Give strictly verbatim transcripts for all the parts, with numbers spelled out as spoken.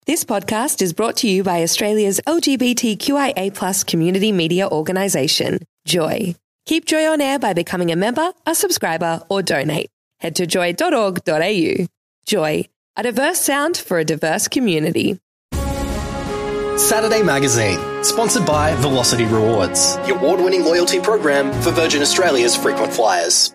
This podcast is brought to you by Australia's L G B T Q I A plus community media organisation, Joy. Keep Joy on air by becoming a member, a subscriber or donate. Head to joy dot org dot a u. Joy, a diverse sound for a diverse community. Saturday Magazine, sponsored by Velocity Rewards, the award-winning loyalty program for Virgin Australia's frequent flyers.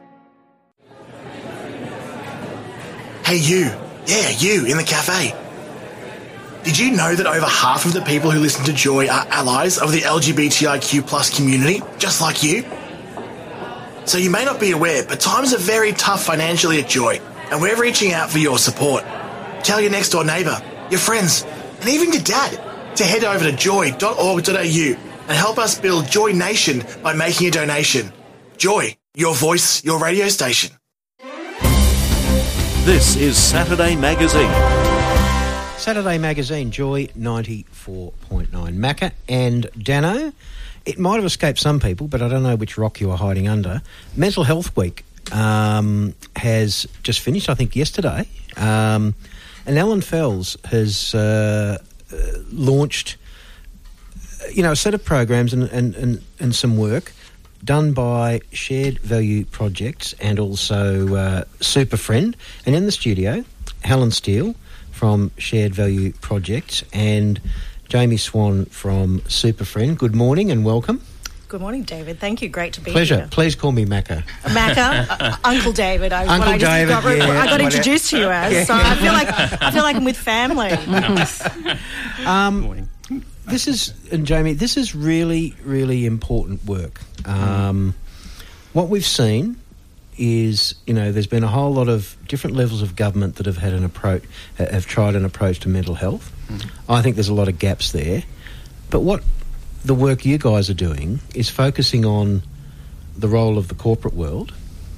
Hey you, yeah you in the cafe. Did you know that over half of the people who listen to Joy are allies of the L G B T I Q plus community, just like you? So you may not be aware, but times are very tough financially at Joy, and we're reaching out for your support. Tell your next door neighbour, your friends, and even your dad to head over to joy dot org dot a u and help us build Joy Nation by making a donation. Joy, your voice, your radio station. This is Saturday Magazine. Saturday Magazine, Joy ninety-four point nine. Macca and Dano. It might have escaped some people, but I don't know which rock you are hiding under. Mental Health Week um, has just finished, I think, yesterday. Um, and Ellen Fells has uh, uh, launched, you know, a set of programs and, and, and, and some work done by Shared Value Projects and also uh, Super Friend. And in the studio, Helen Steele from Shared Value Projects and Jamie Swan from Super Friend. Good morning and welcome. Good morning, David. Thank you. Great to be Pleasure. here. Please call me Macca. Macca, uh, Uncle David. I, Uncle what I just David, got, yeah, I got whatever. introduced to you as, Yeah. so I feel like I feel like I'm with family. um, Good morning. This is, and Jamie, this is really, really important work. Um, what we've seen is, you know, there's been a whole lot of different levels of government that have had an approach, have tried an approach to mental health. Mm. I think there's a lot of gaps there. But what the work you guys are doing is focusing on the role of the corporate world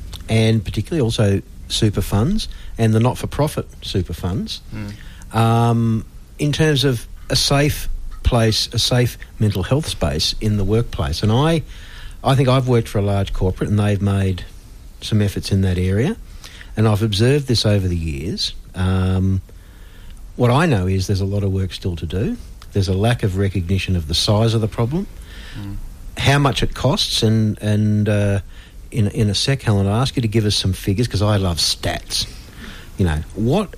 and particularly also super funds and the not-for-profit super funds mm. um, in terms of a safe place, a safe mental health space in the workplace. And I, I think I've worked for a large corporate and they've made some efforts in that area, and I've observed this over the years. Um, what I know is there's a lot of work still to do. There's a lack of recognition of the size of the problem, mm. how much it costs, and and uh, in in a sec, Helen, I'll ask you to give us some figures because I love stats. You know, what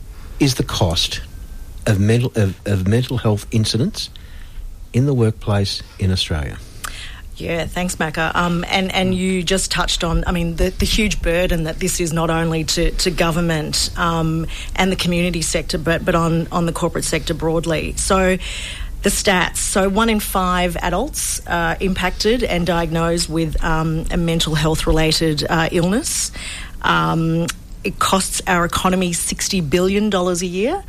is the cost of mental of, of mental health incidents in the workplace in Australia? Yeah, thanks, Macca. Um, and, and you just touched on, I mean, the, the huge burden that this is not only to, to government um, and the community sector, but, but on, on the corporate sector broadly. So the stats, so one in five adults uh, impacted and diagnosed with um, a mental health-related uh, illness. Um, it costs our economy sixty billion dollars a year,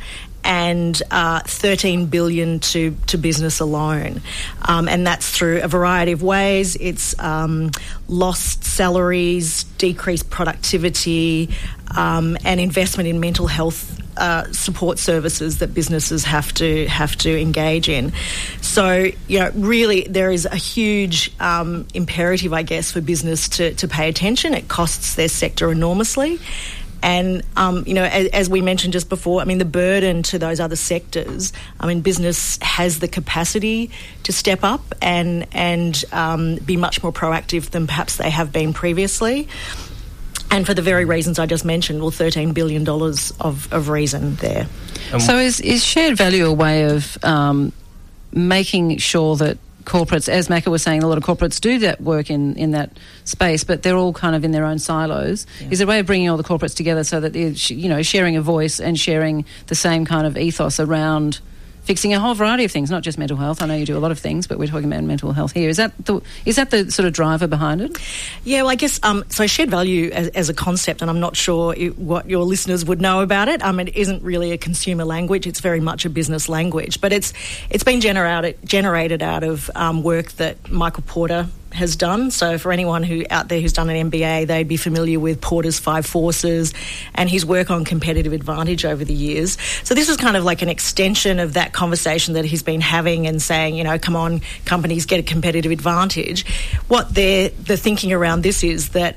and uh, thirteen billion dollars to, to business alone. Um, and that's through a variety of ways. It's um, lost salaries, decreased productivity, um, and investment in mental health uh, support services that businesses have to have to engage in. So, you know, really there is a huge um, imperative, I guess, for business to, to pay attention. It costs their sector enormously. And, um, you know, as, as we mentioned just before, I mean, the burden to those other sectors, I mean, business has the capacity to step up and, and um, be much more proactive than perhaps they have been previously. And for the very reasons I just mentioned, well, thirteen billion dollars of, of reason there. Um, so is, is shared value a way of um, making sure that corporates, as Macca was saying, a lot of corporates do that work in, in that space, but they're all kind of in their own silos. Yeah. Is there a way of bringing all the corporates together so that they're, you know, sharing a voice and sharing the same kind of ethos around fixing a whole variety of things, not just mental health? I know you do a lot of things, but we're talking about mental health here. Is that the, is that the sort of driver behind it? Yeah, well, I guess, um, so shared value as, as a concept, and I'm not sure it, what your listeners would know about it. Um, it isn't really a consumer language. It's very much a business language. But it's it's been generated, generated out of um, work that Michael Porter has done. So for anyone who out there who's done an M B A, they'd be familiar with Porter's Five Forces and his work on competitive advantage over the years. So this is kind of like an extension of that conversation that he's been having and saying, you know, come on, companies, get a competitive advantage. What they're, the thinking around this is that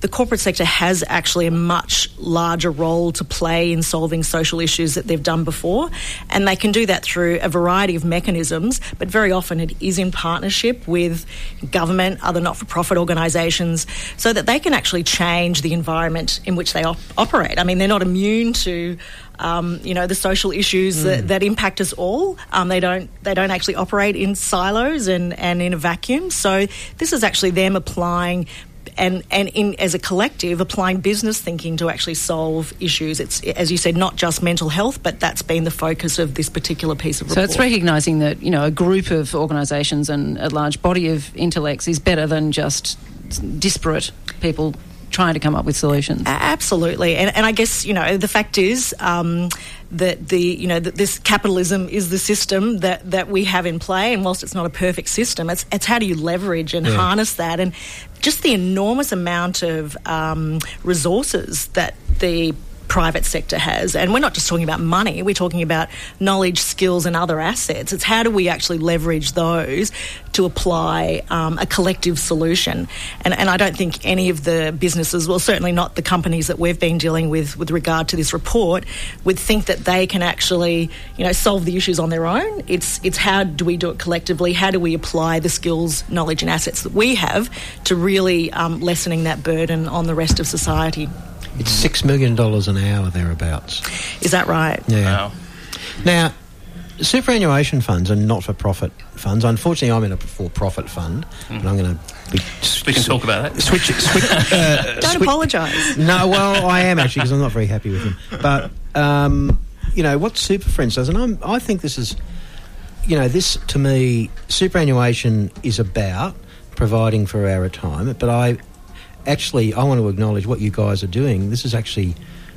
the corporate sector has actually a much larger role to play in solving social issues that they've done before, and they can do that through a variety of mechanisms, but very often it is in partnership with government, other not-for-profit organisations, so that they can actually change the environment in which they op- operate. I mean, they're not immune to Um, you know, the social issues mm. that, that impact us all. Um, they don't they don't actually operate in silos and, and in a vacuum. So this is actually them applying and, and in as a collective applying business thinking to actually solve issues. It's, as you said, not just mental health, but that's been the focus of this particular piece of report. So it's recognising that, you know, a group of organisations and a large body of intellects is better than just disparate people trying to come up with solutions. Absolutely. And, and I guess, you know, the fact is um, that the, you know, that this capitalism is the system that, that we have in play, and whilst it's not a perfect system, it's, it's how do you leverage and yeah. harness that, and just the enormous amount of um, resources that the private sector has. And we're not just talking about money, we're talking about knowledge, skills and other assets. It's how do we actually leverage those to apply um, a collective solution. And, and I don't think any of the businesses, well certainly not the companies that we've been dealing with with regard to this report, would think that they can actually, you know, solve the issues on their own. It's, it's how do we do it collectively? How do we apply the skills, knowledge and assets that we have to really um, lessening that burden on the rest of society? It's six million dollars an hour, thereabouts. Is that right? Yeah. Wow. Now, superannuation funds are not-for-profit funds. Unfortunately, I'm in a for-profit fund, mm. and I'm going to... Be, we can talk about that. Switch... switch uh, Don't switch, apologise. No, well, I am actually, because I'm not very happy with them. But, um, you know, what Super Friends does, and I'm, I think this is... You know, this, to me, superannuation is about providing for our retirement, but I... Actually, I want to acknowledge what you guys are doing. This is actually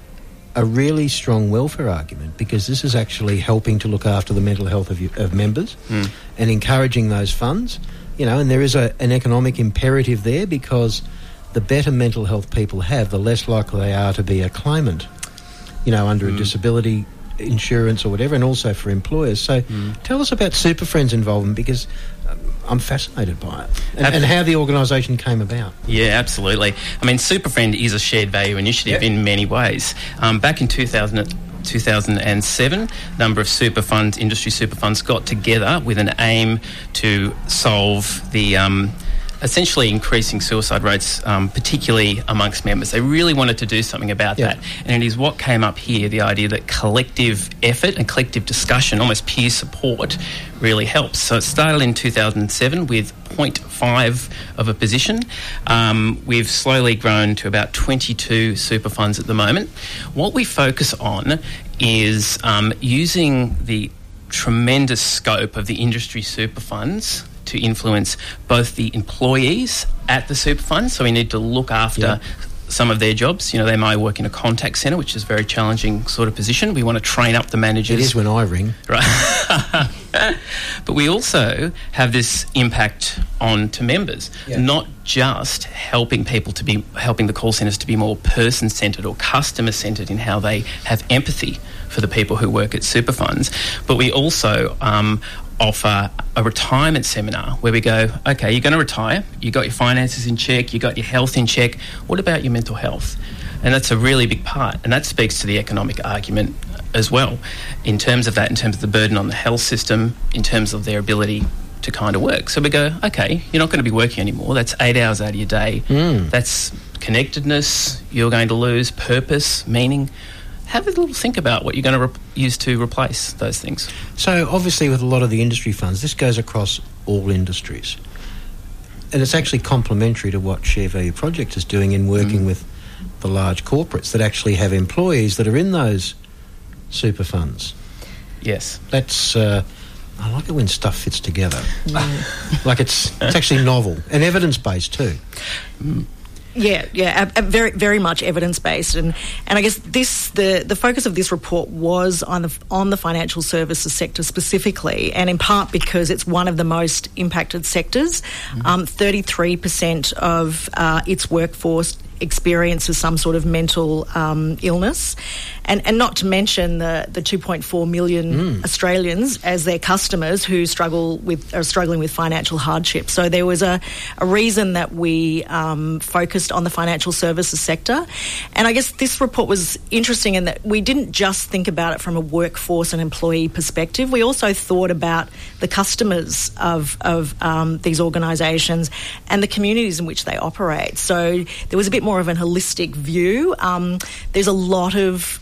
a really strong welfare argument, because this is actually helping to look after the mental health of, you, of members mm. and encouraging those funds. You know, and there is a, an economic imperative there, because the better mental health people have, the less likely they are to be a claimant, you know, under mm. a disability insurance or whatever, and also for employers. So mm. tell us about Super Friends involvement, because I'm fascinated by it, and, and how the organisation came about. Yeah, absolutely. I mean, SuperFriend is a shared value initiative yeah. in many ways. Um, back in two thousand, two thousand seven, a number of super funds, industry super funds, got together with an aim to solve the... Um, essentially increasing suicide rates, um, particularly amongst members. They really wanted to do something about yeah. that. And it is what came up here, the idea that collective effort and collective discussion, almost peer support, really helps. So it started in two thousand seven with zero point five of a position. Um, we've slowly grown to about twenty-two super funds at the moment. What we focus on is um, using the tremendous scope of the industry super funds to influence both the employees at the super fund. So we need to look after yeah. some of their jobs. You know, they might work in a contact centre, which is a very challenging sort of position. We want to train up the managers. It is when I ring. Right. But we also have this impact on to members, yeah. not just helping people to be, helping the call centres to be more person-centred or customer-centred in how they have empathy for the people who work at super funds, but we also um, offer a retirement seminar where we go, okay, you're going to retire, you got your finances in check, you got your health in check, what about your mental health? And that's a really big part, and that speaks to the economic argument as well, in terms of that, in terms of the burden on the health system, in terms of their ability to kind of work. So we go, okay, you're not going to be working anymore, that's eight hours out of your day, mm. that's connectedness, you're going to lose purpose, meaning. Have a little think about what you're going to re- use to replace those things. So obviously with a lot of the industry funds, this goes across all industries. And it's actually complementary to what Share Value Project is doing in working mm. with the large corporates that actually have employees that are in those super funds. Yes. That's... Uh, I like it when stuff fits together. Mm. Like it's it's actually novel and evidence-based too. Mm. Yeah, yeah, a, a very, very much evidence-based, and, and I guess this the, the focus of this report was on the on the financial services sector specifically, and in part because it's one of the most impacted sectors. Mm-hmm. Um, thirty-three percent of uh, its workforce experiences some sort of mental um, illness. And, and not to mention the, the two point four million mm. Australians as their customers who struggle with are struggling with financial hardship. So there was a, a reason that we um, focused on the financial services sector. And I guess this report was interesting in that we didn't just think about it from a workforce and employee perspective. We also thought about the customers of, of um, these organisations and the communities in which they operate. So there was a bit more of an holistic view. Um, there's a lot of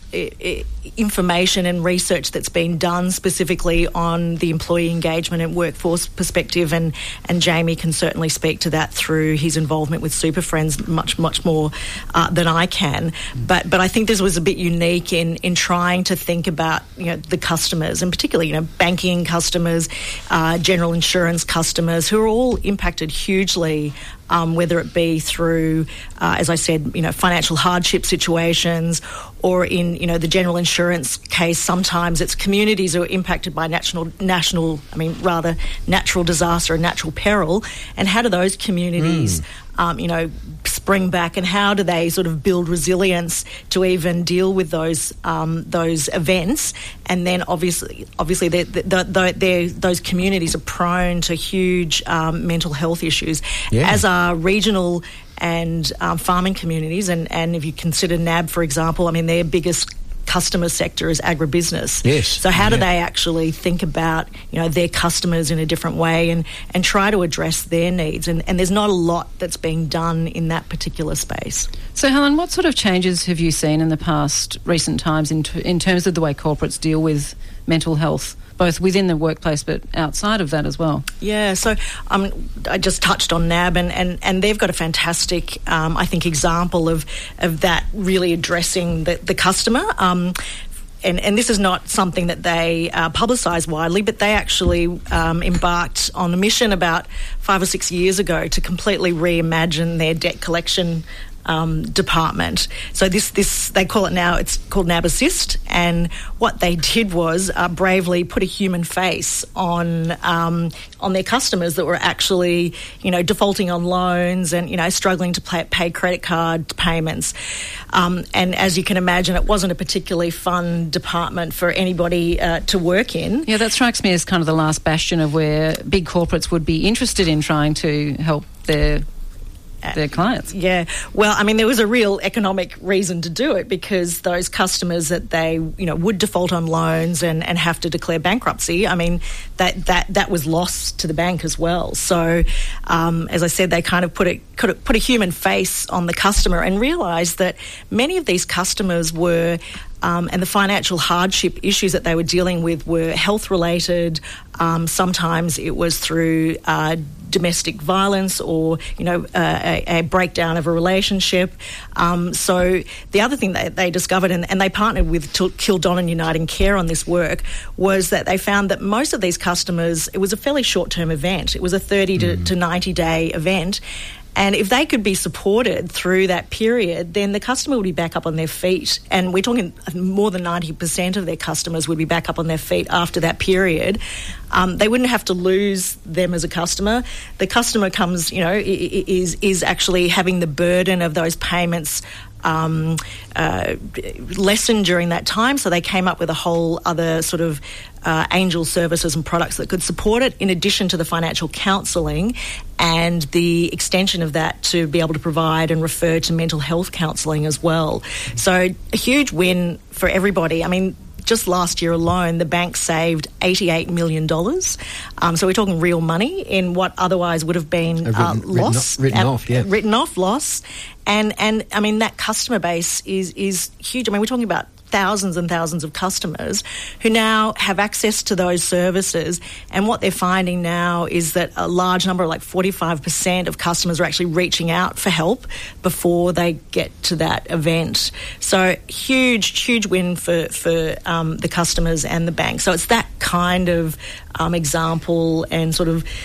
information and research that's been done specifically on the employee engagement and workforce perspective, and, and Jamie can certainly speak to that through his involvement with Super Friends much, much more uh, than I can. But but I think this was a bit unique in, in trying to think about, you know, the customers, and particularly, you know, banking customers, uh, general insurance customers, who are all impacted hugely, Um, whether it be through, uh, as I said, you know, financial hardship situations, or in, you know, the general insurance case, sometimes it's communities who are impacted by national, national, I mean, rather natural disaster and natural peril. And how do those communities, mm. um, you know, spring back, and how do they sort of build resilience to even deal with those um, those events? And then obviously, obviously, they're, they're, they're, those communities are prone to huge um, mental health issues, yeah. as are regional and um, farming communities. And, and if you consider N A B, for example, I mean, their biggest customer sector is agribusiness. Yes. So how do yeah. they actually think about, you know, their customers in a different way, and, and try to address their needs? And, and there's not a lot that's being done in that particular space. So, Helen, what sort of changes have you seen in the past recent times in, t- in terms of the way corporates deal with mental health, both within the workplace but outside of that as well? Yeah, so um, I just touched on N A B, and, and, and they've got a fantastic, um, I think, example of, of that really addressing the, the customer. Um, And, and this is not something that they uh, publicise widely, but they actually um, embarked on a mission about five or six years ago to completely reimagine their debt collection Um, department. So this, this they call it now, it's called N A B Assist, and what they did was uh, bravely put a human face on um, on their customers that were actually, you know, defaulting on loans and, you know, struggling to pay, pay credit card payments. Um, and as you can imagine, it wasn't a particularly fun department for anybody uh, to work in. Yeah, that strikes me as kind of the last bastion of where big corporates would be interested in trying to help their their clients. Yeah. Well, I mean, there was a real economic reason to do it, because those customers that they, you know, would default on loans and, and have to declare bankruptcy, I mean, that, that, that was loss to the bank as well. So, um, as I said, they kind of put a, could put a human face on the customer and realised that many of these customers were Um, and the financial hardship issues that they were dealing with were health-related. Um, sometimes it was through uh, domestic violence, or, you know, uh, a, a breakdown of a relationship. Um, so the other thing that they discovered, and, and they partnered with Kildonnan Uniting Care on this work, was that they found that most of these customers, it was a fairly short-term event. It was a thirty mm. to ninety-day event. And if they could be supported through that period, then the customer would be back up on their feet. And we're talking more than ninety percent of their customers would be back up on their feet after that period. Um, they wouldn't have to lose them as a customer. The customer comes, you know, is is actually having the burden of those payments Um, uh, lessened during that time. So they came up with a whole other sort of uh, angel services and products that could support it, in addition to the financial counselling and the extension of that to be able to provide and refer to mental health counselling as well. So a huge win for everybody. I mean, just last year alone, the bank saved eighty-eight million dollars. Um, so we're talking real money in what otherwise would have been uh, written, loss. Written, written off, yeah. Written off, loss. And, and I mean, that customer base is, is huge. I mean, we're talking about thousands and thousands of customers who now have access to those services. And what they're finding now is that a large number, like forty-five percent of customers, are actually reaching out for help before they get to that event. So huge, huge win for, for um, the customers and the bank. So it's that kind of um, example and sort of,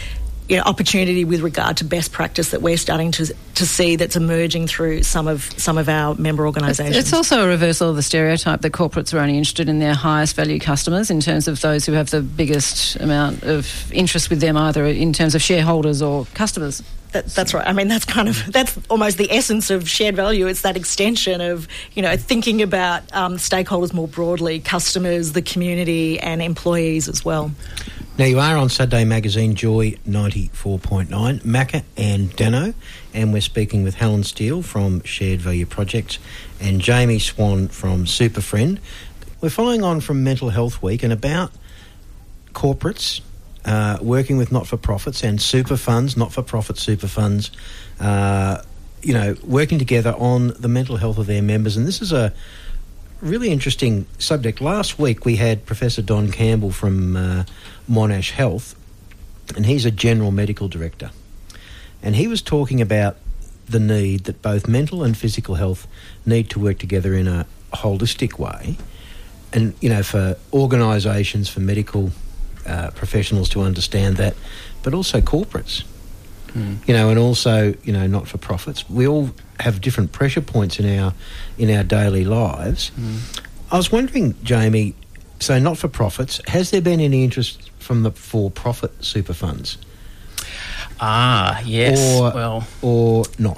you know, opportunity with regard to best practice that we're starting to to see that's emerging through some of some of our member organisations. It's also a reversal of the stereotype that corporates are only interested in their highest value customers in terms of those who have the biggest amount of interest with them, either in terms of shareholders or customers. That, that's right. I mean, that's kind of, that's almost the essence of shared value. It's that extension of, you know, thinking about um, stakeholders more broadly, customers, the community and employees as well. Now, you are on Saturday Magazine Joy ninety-four point nine, Macca and Dano, and we're speaking with Helen Steele from Shared Value Projects and Jamie Swan from Superfriend. We're following on from Mental Health Week and about corporates Uh, working with not-for-profits and super funds, not-for-profit super funds, uh, you know, working together on the mental health of their members. And this is a really interesting subject. Last week we had Professor Don Campbell from uh, Monash Health, and he's a general medical director. And he was talking about the need that both mental and physical health need to work together in a holistic way. And, you know, for organisations, for medical Uh, professionals to understand that, but also corporates, mm. you know, and also, you know, not-for-profits. We all have different pressure points in our in our daily lives. Mm. I was wondering, Jamie, so not-for-profits, has there been any interest from the for-profit super funds? Ah, yes. Or, well, or not?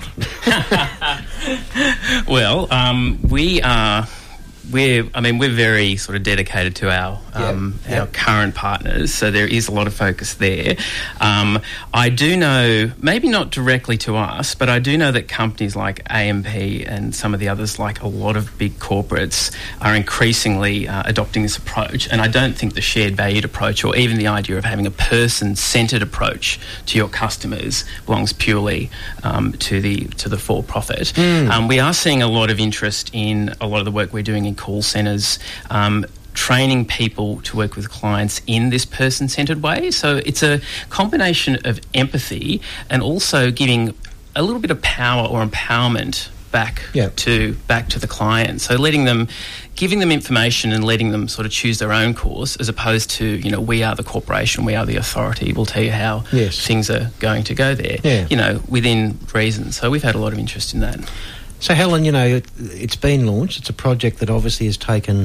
well, um, we are... We're, I mean, we're very sort of dedicated to our um, yep. our Yep. current partners, so there is a lot of focus there. Um, I do know, maybe not directly to us, but I do know that companies like A M P and some of the others, like a lot of big corporates, are increasingly uh, adopting this approach. And I don't think the shared valued approach, or even the idea of having a person-centred approach to your customers, belongs purely um, to the to the for-profit. Mm. Um, we are seeing a lot of interest in a lot of the work we're doing in call centres, um, training people to work with clients in this person-centred way. So it's a combination of empathy and also giving a little bit of power or empowerment back yep. to back to the client. So letting them, giving them information and letting them sort of choose their own course, as opposed to, you know, we are the corporation, we are the authority, we'll tell you how yes. things are going to go there, yeah. you know, within reason. So we've had a lot of interest in that. So, Helen, you know, it, it's been launched. It's a project that obviously has taken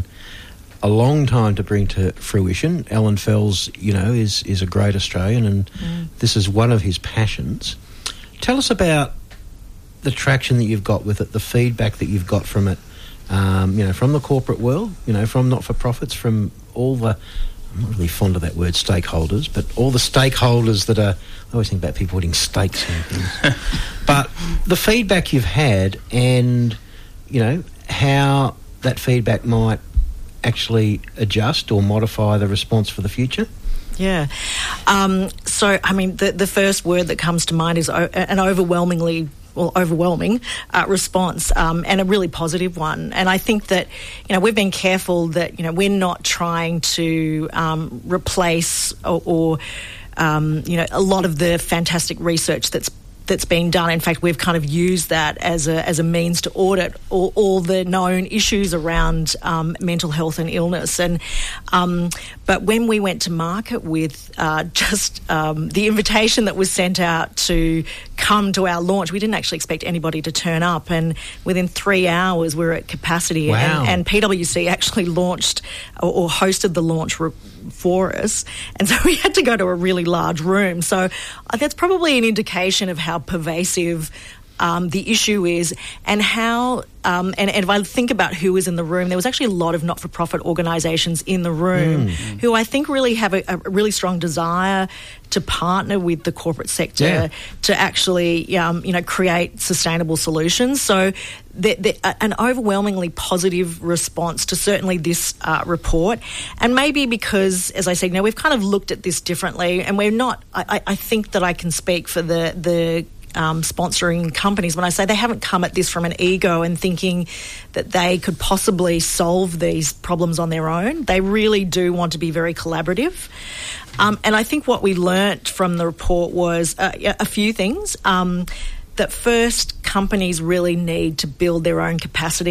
a long time to bring to fruition. Alan Fells, you know, is, is a great Australian, and mm. this is one of his passions. Tell us about the traction that you've got with it, the feedback that you've got from it, um, you know, from the corporate world, you know, from not-for-profits, from all the... I'm not really fond of that word, stakeholders, but all the stakeholders that are... I always think about people putting stakes in things. But the feedback you've had and, you know, how that feedback might actually adjust or modify the response for the future? Yeah. Um, so, I mean, the, the first word that comes to mind is o- an overwhelmingly well, overwhelming uh, response, um, and a really positive one. And I think that, you know, we've been careful that, you know, we're not trying to um, replace or, or um, you know, a lot of the fantastic research that's that's been done. In fact, we've kind of used that as a as a means to audit all, all the known issues around um, mental health and illness. And um, but when we went to market with uh, just um, the invitation that was sent out to come to our launch, we didn't actually expect anybody to turn up. And within three hours, we were at capacity. Wow. And, and P W C actually launched or, or hosted the launch re- for us. And so we had to go to a really large room. So uh, that's probably an indication of how pervasive um, the issue is, and how um, and, and if I think about who was in the room, there was actually a lot of not-for-profit organisations in the room mm. who I think really have a, a really strong desire to partner with the corporate sector yeah. to actually um, you know create sustainable solutions. So the, the, an overwhelmingly positive response to certainly this uh, report, and maybe because, as I said, you know, we've kind of looked at this differently, and we're not. I, I think that I can speak for the the. Um, sponsoring companies when I say they haven't come at this from an ego and thinking that they could possibly solve these problems on their own. They really do want to be very collaborative. Um, and I think what we learnt from the report was uh, a few things. Um, that first, companies really need to build their own capacity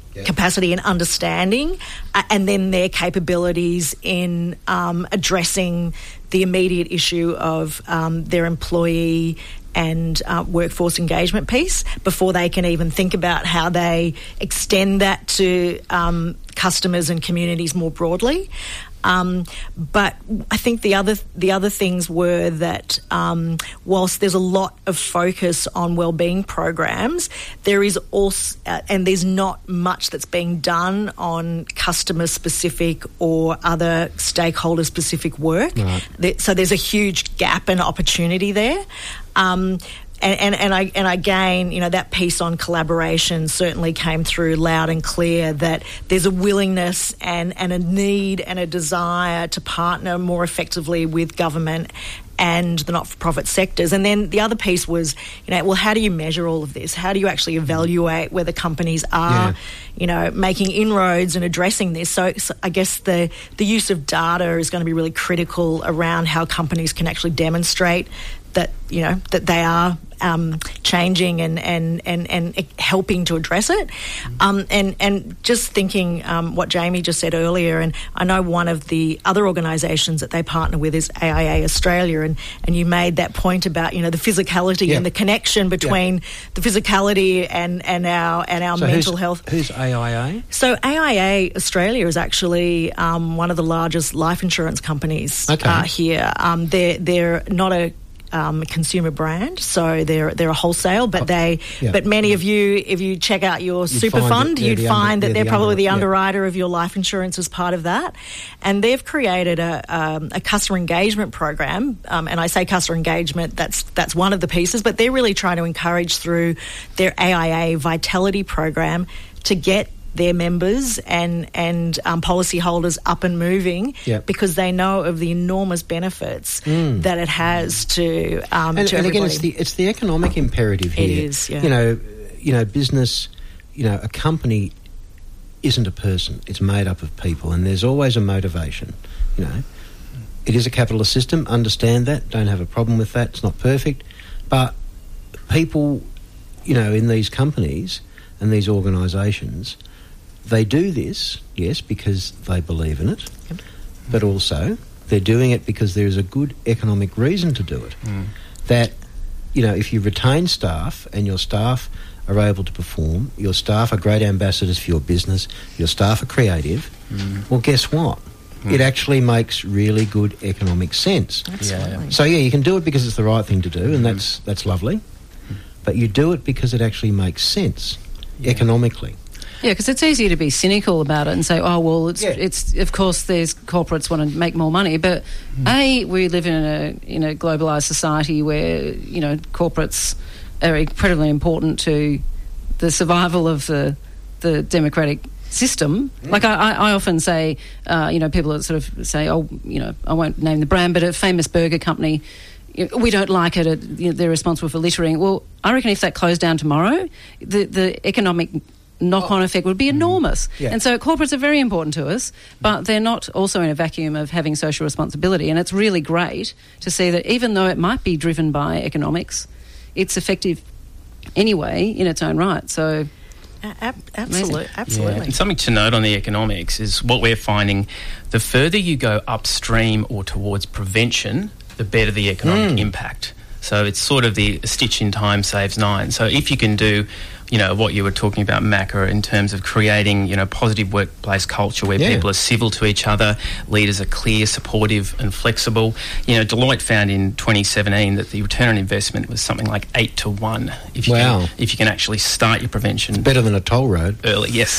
yeah. capacity and understanding, uh, and then their capabilities in um, addressing the immediate issue of um, their employee and uh, workforce engagement piece before they can even think about how they extend that to um, customers and communities more broadly. Um, but I think the other the other things were that um, whilst there's a lot of focus on wellbeing programs, there is also uh, and there's not much that's being done on customer specific or other stakeholder specific work. Right. There, so there's a huge gap and opportunity there. Um, And, and, and, I, and again, you know, that piece on collaboration certainly came through loud and clear, that there's a willingness and, and a need and a desire to partner more effectively with government and the not-for-profit sectors. And then the other piece was, you know, well, how do you measure all of this? How do you actually evaluate whether companies are, yeah. you know, making inroads and addressing this? So, so I guess the, the use of data is going to be really critical around how companies can actually demonstrate that, you know, that they are um, changing and, and, and, and helping to address it. Um, and, and just thinking um, what Jamie just said earlier, and I know one of the other organisations that they partner with is A I A Australia, and, and you made that point about, you know, the physicality yeah. and the connection between yeah. the physicality and, and our and our so mental who's, health. Who's A I A? So A I A Australia is actually um, one of the largest life insurance companies okay. uh, here. Um, they're, they're not a Um, consumer brand, so they're they're a wholesale, but they yeah. but many of you, if you check out your you'd super fund, that you'd the find under, that they're the probably under, the underwriter yeah. of your life insurance as part of that, and they've created a um, a customer engagement program, um, and I say customer engagement, that's that's one of the pieces, but they're really trying to encourage through their A I A Vitality program to get their members and and um, policyholders up and moving yep. because they know of the enormous benefits mm. that it has to um, and, to and everybody. again, it's the it's the economic imperative here. It is, yeah. You know, you know, business. You know, a company isn't a person; it's made up of people, and there's always a motivation. You know, it is a capitalist system. Understand that. Don't have a problem with that. It's not perfect, but people, you know, in these companies and these organisations, they do this, yes, because they believe in it, yep. but also they're doing it because there is a good economic reason to do it. Mm. That, you know, if you retain staff and your staff are able to perform, your staff are great ambassadors for your business, your staff are creative, mm. well, guess what? Mm. It actually makes really good economic sense. Absolutely. So, yeah, you can do it because it's the right thing to do, and mm. that's that's lovely, mm. but you do it because it actually makes sense yeah. economically. Yeah, because it's easy to be cynical about it and say, oh, well, it's, yeah. it's of course, there's corporates want to make more money. But, mm. A, we live in a in a globalised society where, you know, corporates are incredibly important to the survival of the, the democratic system. Mm. Like I, I often say, uh, you know, people that sort of say, oh, you know, I won't name the brand, but a famous burger company, we don't like it, you know, they're responsible for littering. Well, I reckon if that closed down tomorrow, the, the economic knock-on oh. effect would be enormous. Mm. Yeah. And so corporates are very important to us, but they're not also in a vacuum of having social responsibility. And it's really great to see that even though it might be driven by economics, it's effective anyway in its own right. So... Uh, absolutely, absolutely. Yeah. And something to note on the economics is what we're finding, the further you go upstream or towards prevention, the better the economic mm. impact. So it's sort of the stitch in time saves nine. So if you can do, you know, what you were talking about, Macca, in terms of creating, you know, positive workplace culture where yeah. people are civil to each other, leaders are clear, supportive and flexible. You know, Deloitte found in twenty seventeen that the return on investment was something like eight to one. If you wow. can, if you can actually start your prevention. It's better than a toll road. Early, yes.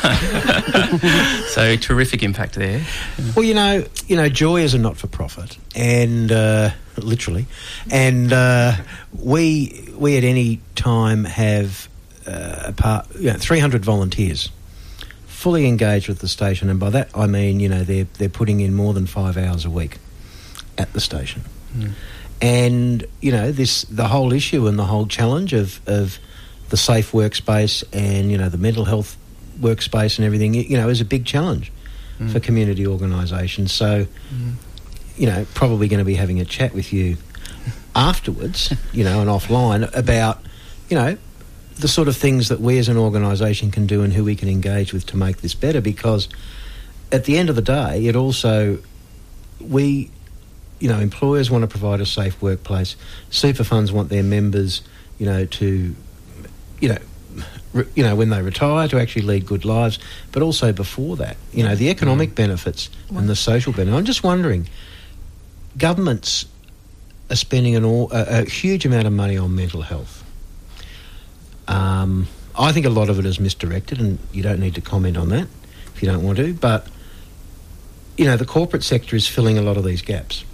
So terrific impact there. Well, you know, you know, Joy is a not-for-profit, and uh, literally, and uh, we we at any time have uh, part, you know, three hundred volunteers fully engaged with the station, and by that I mean, you know, they're they're putting in more than five hours a week at the station, mm. and you know, this the whole issue and the whole challenge of of the safe workspace and, you know, the mental health workspace and everything, you know, is a big challenge mm. for community organisations. So, mm. you know, probably going to be having a chat with you afterwards, you know, and offline about, you know, the sort of things that we as an organisation can do and who we can engage with to make this better, because at the end of the day, it also, we, you know, employers want to provide a safe workplace. Super funds want their members, you know, to, you know, re, you know, when they retire, to actually lead good lives, but also before that, you know, the economic mm. benefits and the social benefits. I'm just wondering, governments are spending an all, a, a huge amount of money on mental health. Um, I think a lot of it is misdirected, and you don't need to comment on that if you don't want to, but, you know, the corporate sector is filling a lot of these gaps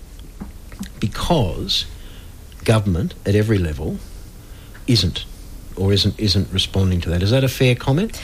because government at every level isn't or isn't isn't responding to that. Is that a fair comment?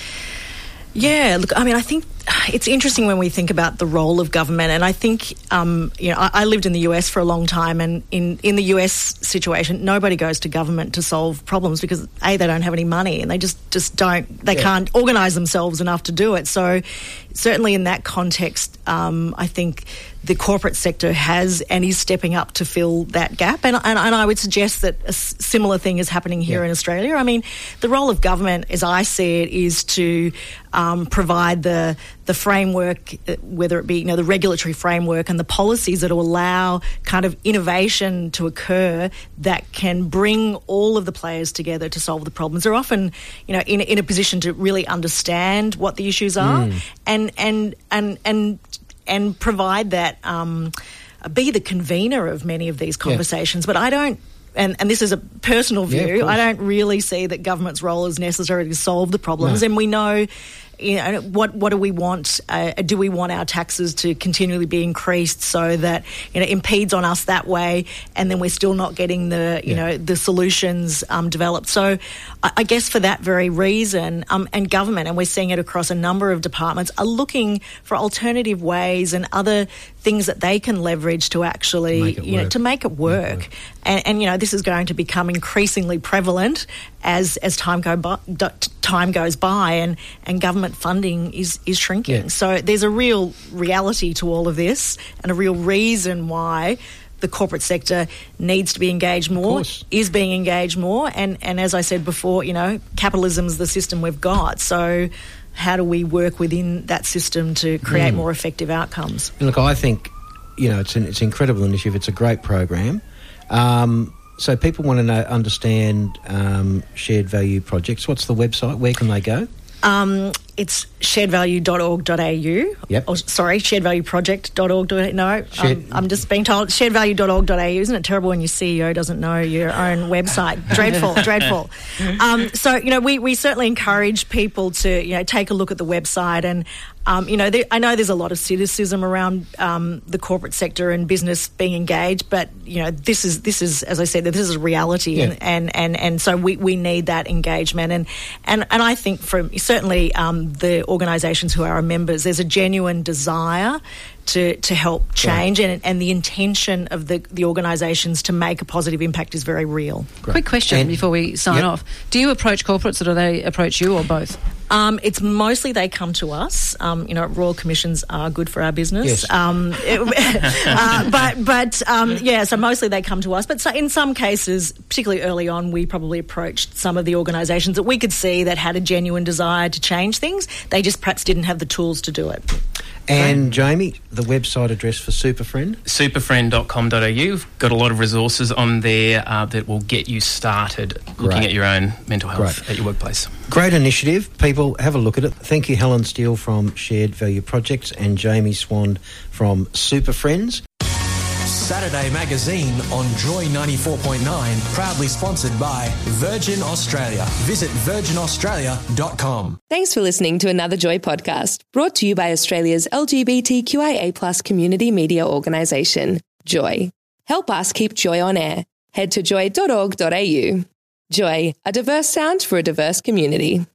Yeah, look, I mean, I think it's interesting when we think about the role of government, and I think, um, you know, I, I lived in the U S for a long time, and in, in the U S situation, nobody goes to government to solve problems because, A, they don't have any money, and they just, just don't, they yeah. can't organise themselves enough to do it. So certainly in that context, um, I think the corporate sector has and is stepping up to fill that gap. And, and, and I would suggest that a s- similar thing is happening here yeah. in Australia. I mean, the role of government, as I see it, is to um, provide the the framework, whether it be, you know, the regulatory framework and the policies that will allow kind of innovation to occur that can bring all of the players together to solve the problems. They're often, you know, in, in a position to really understand what the issues are mm. and, and, and, and, and provide that, um, be the convener of many of these conversations. Yeah. But I don't, and, and this is a personal view, yeah, I don't really see that government's role is necessary to solve the problems. No. And we know, you know, what what do we want? Uh, do we want our taxes to continually be increased so that, you know, impedes on us that way, and then we're still not getting the, you yeah. know, the solutions um, developed? So I, I guess for that very reason, um, and government, and we're seeing it across a number of departments, are looking for alternative ways and other things that they can leverage to actually, you know, to make it work. Make it work. And, and, you know, this is going to become increasingly prevalent as as time go by, time goes by, and, and government funding is is shrinking. Yeah. So there's a real reality to all of this, and a real reason why the corporate sector needs to be engaged more, is being engaged more, and and as I said before, you know, capitalism is the system we've got. So how do we work within that system to create mm. more effective outcomes? And look, I think, you know, it's an it's an incredible initiative. It's a great program. Um, so people want to know, understand um, shared value projects. What's the website? Where can they go? Um, it's shared value dot org dot a u. Yep. Oh, sorry, shared value project dot org dot a u. No, um, I'm just being told shared value dot org dot a u. Isn't it terrible when your C E O doesn't know your own website? Dreadful, dreadful. Um, so, you know, we, we certainly encourage people to, you know, take a look at the website. And, um, you know, there, I know there's a lot of cynicism around um, the corporate sector and business being engaged, but, you know, this is, this is as I said, this is a reality. Yeah. And, and, and, and so we, we need that engagement. And, and, and I think from certainly um, the organisations who are our members, there's a genuine desire to to help change, right. and and the intention of the, the organisations to make a positive impact is very real. Great. Quick question and, before we sign yep. off. Do you approach corporates, or do they approach you, or both? Um, it's mostly they come to us. Um, you know, Royal Commissions are good for our business. Yes. Um, it, uh, but but um, yeah, so mostly they come to us. But so in some cases, particularly early on, we probably approached some of the organisations that we could see that had a genuine desire to change things. They just perhaps didn't have the tools to do it. And Jamie, the website address for Superfriend? superfriend dot com dot a u. We've got a lot of resources on there uh, that will get you started looking Great. at your own mental health Great. at your workplace. Great initiative. People, have a look at it. Thank you, Helen Steele from Shared Value Projects and Jamie Swan from Superfriends. Saturday Magazine on Joy ninety-four point nine, proudly sponsored by Virgin Australia. Visit virgin australia dot com. Thanks for listening to another Joy podcast, brought to you by Australia's L G B T Q I A plus community media organisation, Joy. Help us keep Joy on air. Head to joy dot org dot a u. Joy, a diverse sound for a diverse community.